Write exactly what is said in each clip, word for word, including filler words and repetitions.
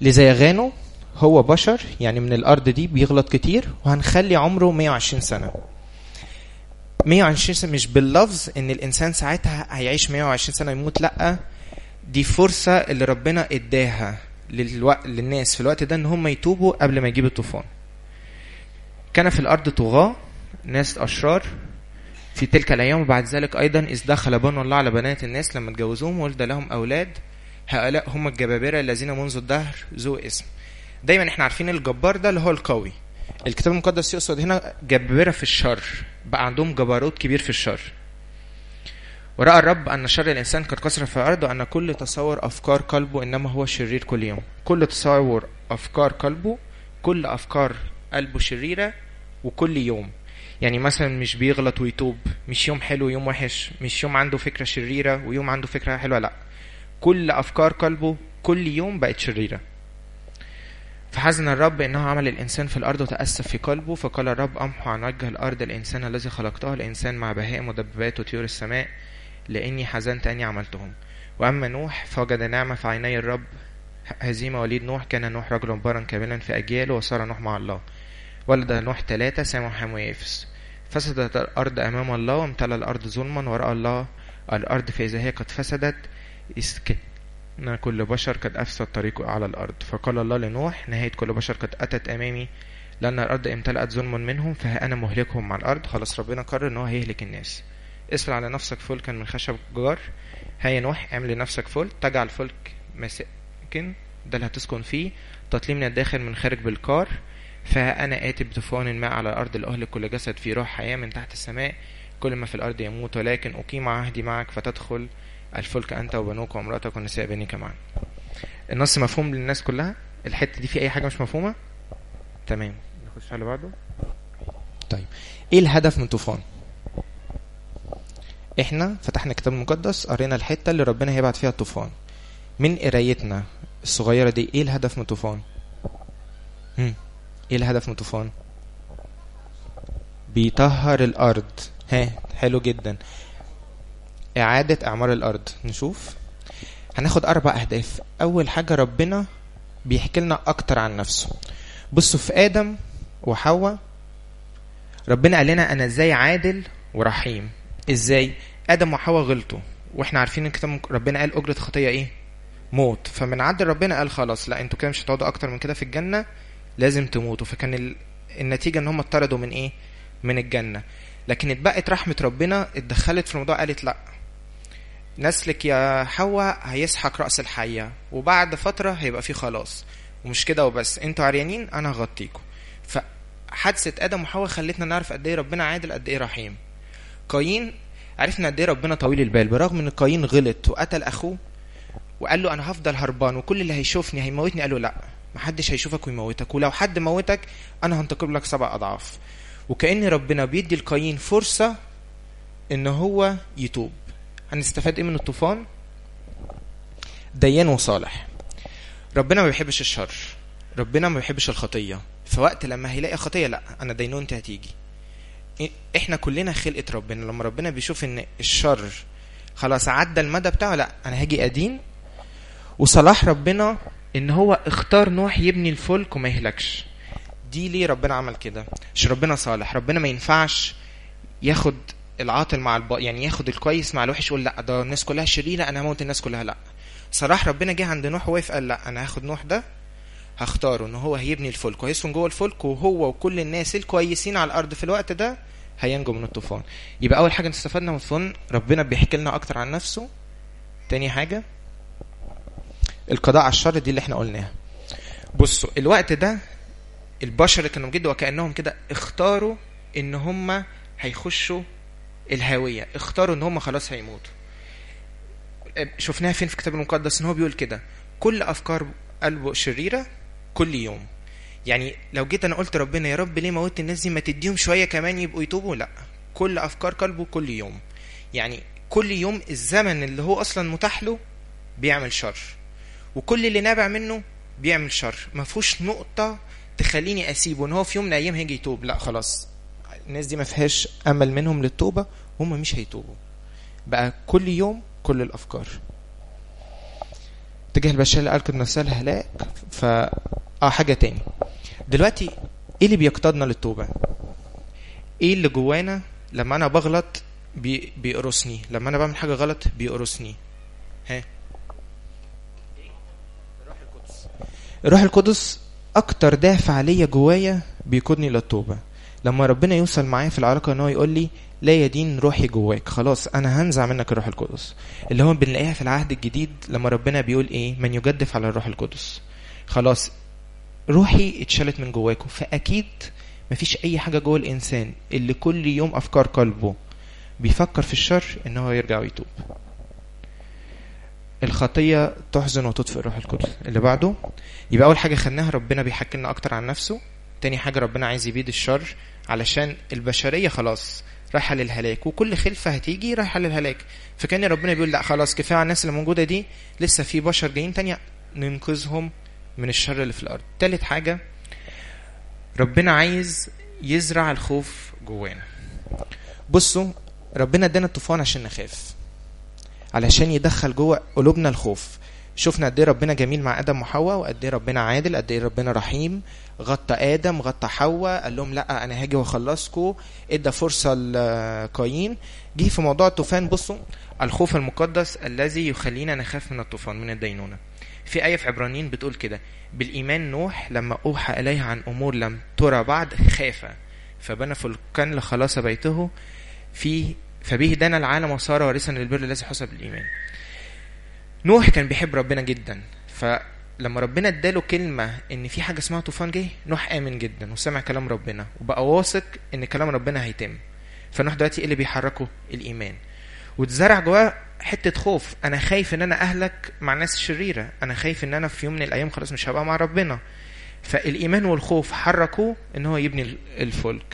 لزيغانه هو بشر، يعني من الارض دي بيغلط كتير، وهنخلي عمره مية وعشرين سنة. مية وعشرين سنة مش باللفظ ان الانسان ساعتها هيعيش مية وعشرين سنة يموت، لا، دي فرصة اللي ربنا اداها للوقت للناس في الوقت ده ان هم يتوبوا قبل ما يجيب الطوفان. كان في الارض طغاة، ناس اشرار في تلك الايام، وبعد ذلك ايضا اذ دخل بنو الله على بنات الناس لما اتجوزوهم ولد لهم اولاد، هؤلاء هم الجبابرة الذين منذ الدهر ذو اسم. دايما احنا عارفين الجبار ده اللي هو القوي. الكتاب المقدس يقصد هنا جبابرة في الشر، بقى عندهم جبروت كبير في الشر. ورأى الرب أن شر الإنسان قد كثر في الأرض، وأن كل تصور أفكار قلبه إنما هو شرير كل يوم. كل تصور أفكار قلبه، كل أفكار قلبه شريرة وكل يوم. يعني مثلا مش بيغلط ويتوب، مش يوم حلو ويوم وحش، مش يوم عنده فكرة شريرة ويوم عنده فكرة حلوة، لا، كل أفكار قلبه كل يوم بقت شريرة. فحزن الرب إنه عمل الإنسان في الأرض وتأسف في قلبه، فقال الرب أمحو عن وجه الأرض الإنسان الذي خلقته، الإنسان مع بهائم ودبابات وطيور السماء، لأني حزنت أني عملتهم. وأما نوح فوجد نعمة في عيني الرب. هزيمة وليد نوح. كان نوح رجلا بارا كاملا في أجياله، وصار نوح مع الله. ولد نوح ثلاثة، سام وحام ويافس. فسدت الأرض أمام الله، وامتلأ الأرض ظلما، ورأى الله الأرض فإذا هي قد فسدت، إن كل بشر قد أفسد طريقه على الأرض. فقال الله لنوح نهاية كل بشر قد أتت أمامي، لأن الأرض امتلأت ظلما منهم، فها أنا مهلكهم مع الأرض. خلاص ربنا قرر إنه هيهلك الناس. اسفل على نفسك فلكا من خشب جار. هيا نوح اعمل لنفسك فلك، تجعل فلك مساكن، ده اللي هتسكن فيه، تطلي من الداخل من خارج بالكار. فها أنا آتي بطوفان ماء على الأرض لأهلك كل جسد فيه روح حياة من تحت السماء، كل ما في الأرض يموت، ولكن أقيم عهدي معك فتدخل الفلك أنت وبنوك وامرأتك ونساء بنيك معا. النص مفهوم للناس كلها؟ الحتة دي في أي حاجة مش مفهومة؟ تمام، نخش على بعده. طيب إيه الهدف من طوفان؟ إحنا فتحنا الكتاب المقدس، قرينا الحتة اللي ربنا هيبعت فيها الطوفان. من قرايتنا الصغيرة دي إيه الهدف من طوفان؟ هم. إيه الهدف من طوفان؟ بيطهر الأرض. ها حلو جدا. إعادة إعمار الأرض. نشوف هناخد أربع أهداف. أول حاجة ربنا بيحكي لنا أكتر عن نفسه. بصوا في آدم وحواء ربنا قال لنا أنا إزاي عادل ورحيم. إزاي؟ آدم وحواء غلطوا، وإحنا عارفين الكتاب ربنا قال أجرة خطية إيه؟ موت. فمن عدل ربنا قال خلاص لا، أنتوا كده مش هتقعدوا أكتر من كده في الجنة، لازم تموتوا. فكان ال... النتيجة إن هم اتطردوا من إيه؟ من الجنة. لكن اتبقت رحمة ربنا اتدخلت في الموضوع، قالت لا، نسلك يا حواء هيسحق رأس الحية، وبعد فترة هيبقى فيه خلاص، ومش كده وبس، انتوا عريانين انا هغطيكم. فحادثة آدم وحواء خلتنا نعرف قد ايه ربنا عادل، قد ايه رحيم. قايين عرفنا قد ايه ربنا طويل البال، برغم ان قايين غلط وقتل اخوه وقال له انا هفضل هربان وكل اللي هيشوفني هيموتني، قال له لا، محدش هيشوفك ويموتك، ولو حد موتك انا هنتقم لك سبع اضعاف. وكأن ربنا بيدي القايين فرصة ان هو يتوب. هنستفاد ايه من الطوفان؟ ديان وصالح. ربنا ما بيحبش الشر، ربنا ما بيحبش الخطية. فوقت لما هيلاقي خطية لا، انا دينونتي هتيجي. احنا كلنا خلقة ربنا، لما ربنا بيشوف ان الشر خلاص عدى المدى بتاعه، لا انا هاجي ادين. وصلاح ربنا ان هو اختار نوح يبني الفلك وما يهلكش. دي ليه ربنا عمل كده؟ عشان ربنا صالح. ربنا ما ينفعش ياخد العاطل مع الب... يعني ياخد الكويس مع الوحش، يقول لا ده الناس كلها شريرة انا هموت الناس كلها، لا. صراحة ربنا جه عند نوح ووقف قال لا، انا هاخد نوح ده هختاره ان هو هيبني الفلك وهيسكن جوه الفلك، وهو وكل الناس الكويسين على الارض في الوقت ده هينجوا من الطوفان. يبقى اول حاجة استفدنا من الطوفان ربنا بيحكي لنا اكتر عن نفسه. تاني حاجة القضاء على الشر، دي اللي احنا قلناها. بصوا الوقت ده البشر كانوا جد وكأنهم كده اختاروا ان هم هيخشوا الهاوية، اختاروا ان هم خلاص هيموتوا. شفناها فين في الكتاب المقدس؟ ان هو بيقول كده كل افكار قلبه شريرة كل يوم. يعني لو جيت انا قلت ربنا يا رب ليه موت الناس دي، ما تديهم شوية كمان يبقوا يتوبوا، لا، كل افكار قلبه كل يوم. يعني كل يوم الزمن اللي هو اصلا متاح له بيعمل شر، وكل اللي نابع منه بيعمل شر. ما فيهوش نقطة تخليني اسيبه ان هو في يوم من الايام هيجي يتوب، لا خلاص الناس دي ما فيهاش امل منهم للتوبة، هم مش هيتوبوا. بقى كل يوم كل الافكار. اتجاه البشرية اللي ألقت نفسها الهلاك. ف اه حاجة تاني دلوقتي، ايه اللي بيقتضنا للتوبة؟ ايه اللي جوانا لما انا بغلط بي... بيقرصني، لما انا بعمل حاجة غلط بيقرصني؟ ها، الروح القدس. الروح القدس اكتر دافع ليا جوايا بيقودني للتوبة. لما ربنا يوصل معايا في العلاقة ان هو يقول لي لا يدين روحي جواك، خلاص انا هنزع منك الروح القدس، اللي هو بنلاقيها في العهد الجديد لما ربنا بيقول ايه؟ من يجدف على الروح القدس. خلاص روحي اتشالت من جواكم. فاكيد مفيش اي حاجة جوه الانسان اللي كل يوم افكار قلبه بيفكر في الشر ان هو يرجع ويتوب. الخطية تحزن وتطفئ الروح القدس. اللي بعده، يبقى اول حاجة خدناها ربنا بيحكي لنا اكتر عن نفسه. تاني حاجة ربنا عايز يبيد الشر علشان البشرية خلاص رايحة للهلاك، وكل خلفة هتيجي رايحة للهلاك. فكان ربنا بيقول لا خلاص كفاية على الناس اللي موجودة دي، لسه في بشر جايين تانية ننقذهم من الشر اللي في الارض. تالت حاجة ربنا عايز يزرع الخوف جوانا. بصوا ربنا ادانا الطوفان عشان نخاف، علشان يدخل جوه قلوبنا الخوف. شفنا قد ايه ربنا جميل مع ادم وحواء، وقد ايه ربنا عادل، قد ايه ربنا رحيم. غطى ادم، غطى حواء، قال لهم لا انا هاجي واخلصكم، ادى فرصه لقايين. جه في موضوع الطوفان، بصوا الخوف المقدس الذي يخلينا نخاف من الطوفان، من الدينونه. في آية في عبرانيين بتقول كده: بالإيمان نوح لما أوحى إليه عن أمور لم ترى بعد خاف فبنى فلكا لخلاص بيته فيه فبه دان العالم وصار وارثا للبر الذي حسب الإيمان. نوح كان بيحب ربنا جدا، فلما ربنا اداله كلمة ان في حاجة اسمها طوفان جه، نوح آمن جدا وسمع كلام ربنا وبقى واثق ان كلام ربنا هيتم. فنوح دلوقتي ايه اللي بيحركه؟ الإيمان. وتزرع جواه حتة خوف، انا خايف ان انا اهلك مع ناس شريرة، انا خايف ان انا في يوم من الايام خلاص مش هبقى مع ربنا. فالايمان والخوف حركوه ان هو يبني الفلك.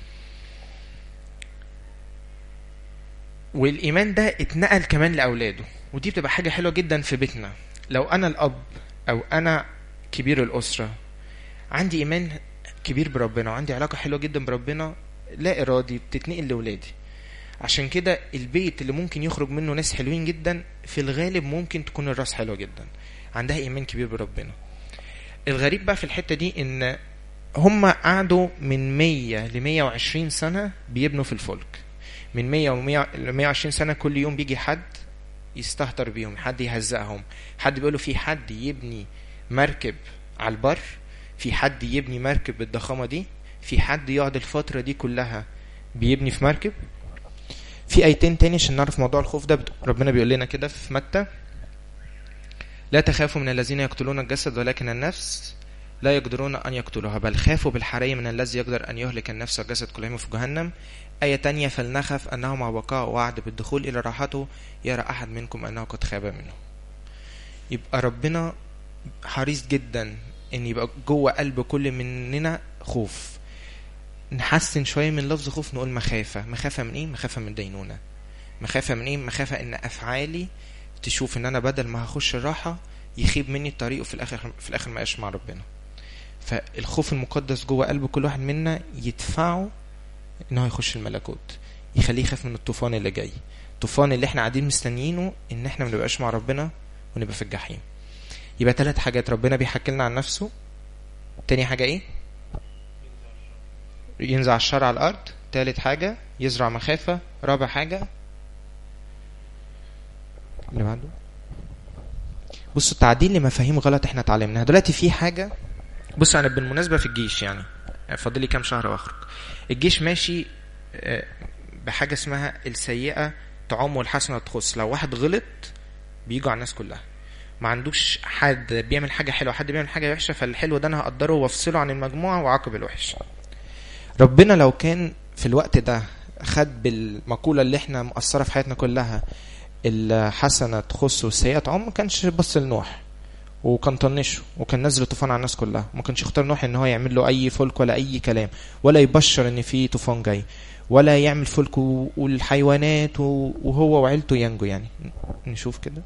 والايمان ده اتنقل كمان لاولاده، ودي بتبقى حاجة حلوة جدا في بيتنا. لو انا الاب او انا كبير الاسرة عندي ايمان كبير بربنا وعندي علاقة حلوة جدا بربنا، لا ارادي بتتنقل لاولادي. عشان كده البيت اللي ممكن يخرج منه ناس حلوين جدا في الغالب ممكن تكون الراس حلوة جدا، عندها ايمان كبير بربنا. الغريب بقى في الحتة دي ان هم قعدوا من مية لمية وعشرين سنة بيبنوا في الفلك. من مية لمية وعشرين سنة كل يوم بيجي حد يستهتر بيهم، حد يهزقهم، حد بيقوله في حد يبني مركب على البر، في حد يبني مركب بالضخامة دي، في حد يقعد الفترة دي كلها بيبني في مركب. في ايتين تاني عشان نعرف موضوع الخوف ده. ربنا بيقول لنا كده في متى: لا تخافوا من الذين يقتلون الجسد ولكن النفس لا يقدرون ان يقتلوها، بل خافوا بالحري من الذي يقدر ان يهلك النفس والجسد كلهما في جهنم. آية تانية: فلنخف انه مع بقاء وعد بالدخول الى راحته يرى احد منكم انه قد خاب منه. يبقى ربنا حريص جدا ان يبقى جوه قلب كل مننا خوف. نحسن شوية من لفظ خوف، نقول مخافة. مخافة من ايه؟ مخافة من دينونة. مخافة من ايه؟ مخافة ان افعالي تشوف ان انا بدل ما هخش الراحة يخيب مني الطريق وفي الاخر في الاخر ما اقاش مع ربنا. فالخوف المقدس جوه قلب كل واحد منا يدفعه انه يخش الملكوت، يخليه يخاف من الطوفان اللي جاي، الطوفان اللي احنا قاعدين مستنيينه ان احنا ما نبقاش مع ربنا ونبقى في الجحيم. يبقى ثلاث حاجات ربنا بيحكي لنا عن نفسه. تاني حاجة ايه؟ ينزع الشر على الارض. ثالث حاجة يزرع مخافة. رابع حاجة اللي بعده، بصوا التعديل لمفاهيم غلط احنا اتعلمناها. دلوقتي في حاجة، بصوا انا بالمناسبة في الجيش يعني فاضل لي كام شهر واخرج. الجيش ماشي بحاجة اسمها السيئة تعم والحسنة تخص. لو واحد غلط بيجوا على الناس كلها، ما عندوش حد بيعمل حاجة حلوة حد بيعمل حاجة وحشة، فالحلو ده انا هقدره وافصله عن المجموعة وعاقب الوحش. ربنا لو كان في الوقت ده خد بالمقولة اللي احنا مؤثرة في حياتنا كلها الحسنة تخص والسيئة تعم، ما كانش بص لنوح وكان طنشه وكان نزل طوفان على الناس كلها. ما كانش يختار نوح ان هو يعمل له اي فلك ولا اي كلام، ولا يبشر ان في طوفان جاي، ولا يعمل فلك والحيوانات وهو وعيلته ينجو. يعني نشوف كده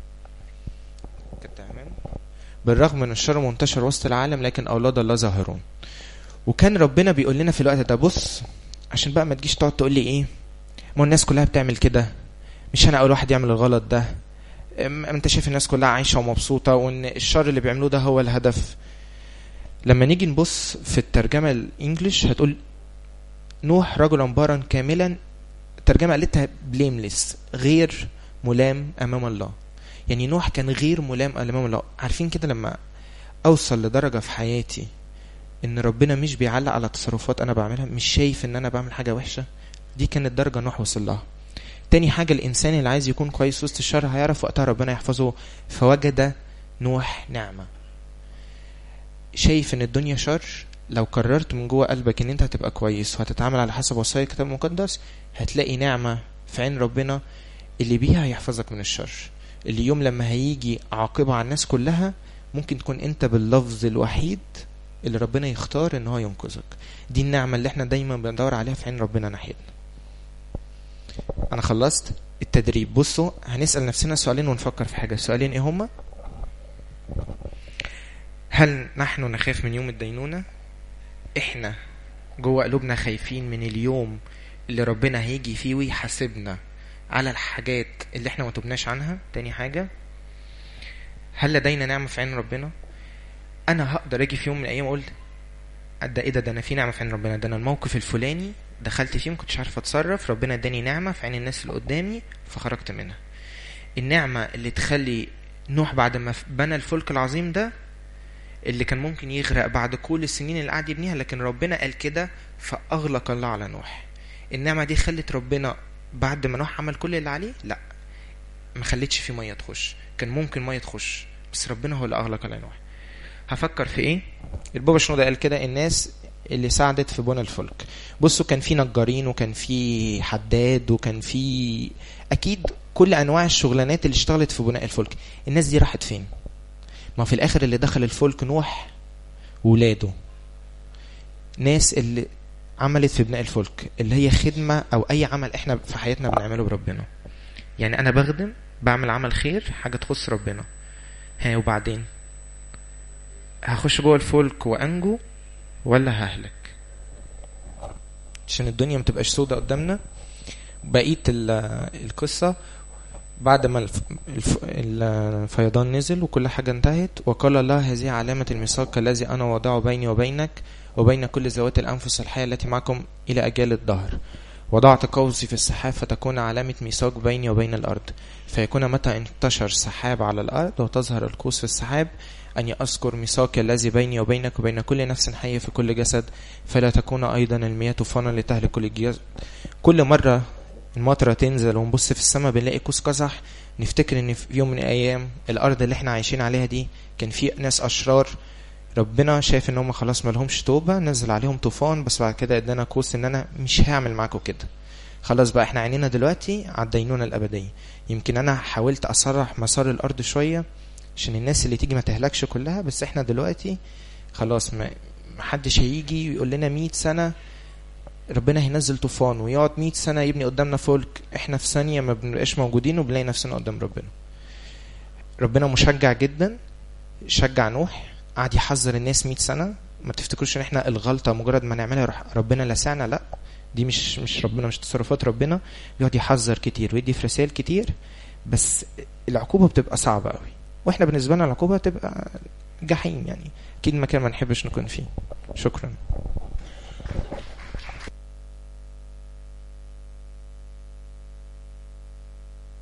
بالرغم من الشر منتشر وسط العالم لكن اولاد الله ظاهرون. وكان ربنا بيقول لنا في الوقت ده بص، عشان بقى ما تجيش تقعد تقول لي ايه ما الناس كلها بتعمل كده، مش انا اول واحد يعمل الغلط ده، انت شايف الناس كلها عايشة ومبسوطة وان الشر اللي بيعملوه ده هو الهدف. لما نيجي نبص في الترجمة الانجليش هتقول نوح رجلا بارا كاملا، الترجمة قالتها blameless، غير ملام امام الله. يعني نوح كان غير ملام امام الله. عارفين كده لما اوصل لدرجة في حياتي ان ربنا مش بيعلق على تصرفات انا بعملها، مش شايف ان انا بعمل حاجة وحشة، دي كانت درجة نوح وصل لها. تاني حاجة الانسان اللي عايز يكون كويس وسط الشر هيعرف وقتها ربنا يحفظه، فوجد نوح نعمة. شايف ان الدنيا شر، لو قررت من جوه قلبك ان انت هتبقى كويس وهتتعامل على حسب وصايا الكتاب المقدس، هتلاقي نعمة في عين ربنا اللي بيها هيحفظك من الشر. اللي يوم لما هيجي عاقبة على الناس كلها ممكن تكون انت باللفظ الوحيد اللي ربنا يختار ان هو ينقذك. دي النعمة اللي احنا دايما بندور عليها في عين ربنا ناحيتنا. انا خلصت التدريب. بصوا هنسأل نفسنا سؤالين ونفكر في حاجة. سؤالين ايه هما؟ هل نحن نخاف من يوم الدينونة؟ احنا جوه قلوبنا خايفين من اليوم اللي ربنا هيجي فيه ويحاسبنا على الحاجات اللي احنا ما تبناش عنها؟ تاني حاجة، هل لدينا نعمة في عين ربنا؟ انا هقدر اجي في يوم من الايام اقول ده ايه ده ده انا في نعمة في عين ربنا، ده انا الموقف الفلاني دخلت فيه مكنتش عارف اتصرف، ربنا اداني نعمة في عين الناس اللي قدامي فخرجت منها. النعمة اللي تخلي نوح بعد ما بنى الفلك العظيم ده اللي كان ممكن يغرق بعد كل السنين اللي قاعد يبنيها، لكن ربنا قال كده فأغلق الله على نوح. النعمة دي خلت ربنا بعد ما نوح عمل كل اللي عليه لا ما خلتش فيه مية تخش، كان ممكن مية تخش بس ربنا هو اللي أغلق على نوح. هفكر في ايه؟ البابا شنودة قال كده الناس اللي ساعدت في بناء الفلك. بصوا كان في نجارين وكان في حداد وكان في اكيد كل انواع الشغلانات اللي اشتغلت في بناء الفلك. الناس دي راحت فين؟ ما في الاخر اللي دخل الفلك نوح وولاده. ناس اللي عملت في بناء الفلك اللي هي خدمة او اي عمل احنا في حياتنا بنعمله بربنا. يعني انا بخدم بعمل عمل خير حاجة تخص ربنا، ها وبعدين هخش جوه الفلك وانجو ولا ههلك؟ عشان الدنيا متبقاش سودة قدامنا. بقية القصة بعد ما الف... الف... الفيضان نزل وكل حاجة انتهت، وقال الله هذه علامة الميثاق الذي أنا وضعه بيني وبينك وبين كل ذوات الأنفس الحية التي معكم إلى أجال الدهر. وضعت قوسي في السحاب فتكون علامة ميثاق بيني وبين الأرض، فيكون متى انتشر سحاب على الأرض وتظهر القوس في السحاب أن أذكر ميثاقي الذي بيني وبينك وبين كل نفس حية في كل جسد، فلا تكون أيضا المياه طوفانا لتهلك كل الجسد. كل مرة المطرة تنزل ونبص في السماء بنلاقي قوس قزح، نفتكر ان في يوم من الايام الارض اللي احنا عايشين عليها دي كان في ناس اشرار، ربنا شايف ان هم خلاص ما لهمش توبة نزل عليهم طوفان، بس بعد كده ادانا قوس ان انا مش هعمل معاكم كده، خلاص بقى احنا عينينا دلوقتي على الدينونة الابدية. يمكن انا حاولت اصرح مسار الارض شوية عشان الناس اللي تيجي ما تهلكش كلها، بس احنا دلوقتي خلاص ما حدش هيجي ويقول لنا مئة سنة ربنا هينزل طوفان ويقعد مئة سنة يبني قدامنا فلك، احنا في ثانية ما بنبقاش موجودين وبنلاقي نفسنا قدام ربنا. ربنا مشجع جدا، شجع نوح قعد يحذر الناس مئة سنة. ما تفتكروش ان احنا الغلطة مجرد ما نعملها يروح ربنا لسعنا، لا دي مش مش ربنا، مش تصرفات ربنا. يقعد يحذر كتير ويدي في رسائل كتير، بس العقوبة بتبقى صعبة قوي، واحنا بالنسبة لنا العقوبة تبقى جحيم، يعني اكيد مكان ما نحبش نكون فيه. شكرا.